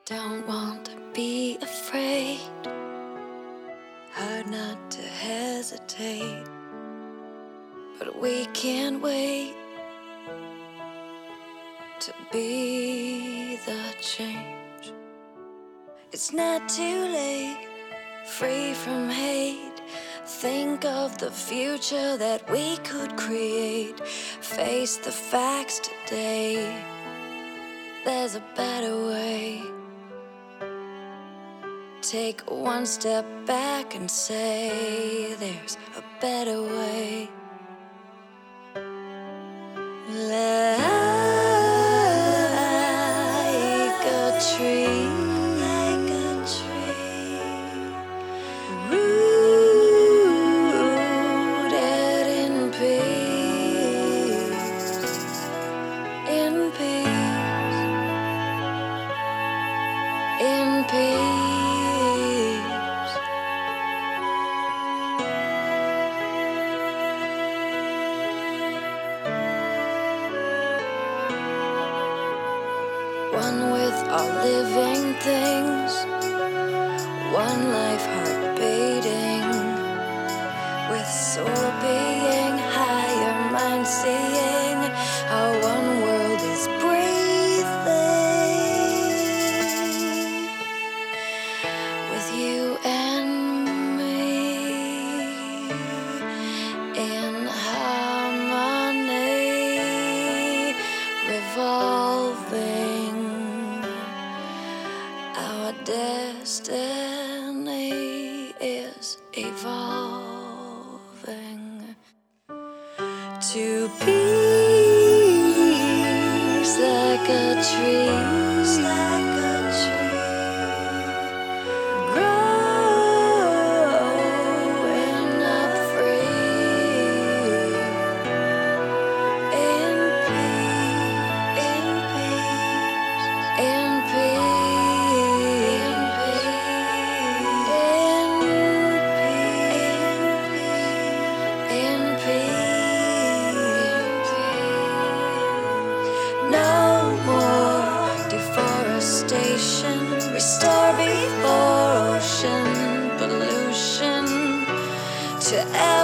Don't want to be afraid, hard not to hesitate, but we can't wait to be the change. It's not too late, free from hate. Think of the future that we could create. Face the facts today, there's a better way. Take one step back and say there's a better way. Like a tree, rooted in peace, in peace, in peace. One with all living things, one life heart beating, with soul being, higher mind seeing, how one world is breathing, with you and me in harmony, revolving. Our destiny is evolving to peace, like a tree, growing up free, in peace, in peace, in peace. Restore before ocean pollution to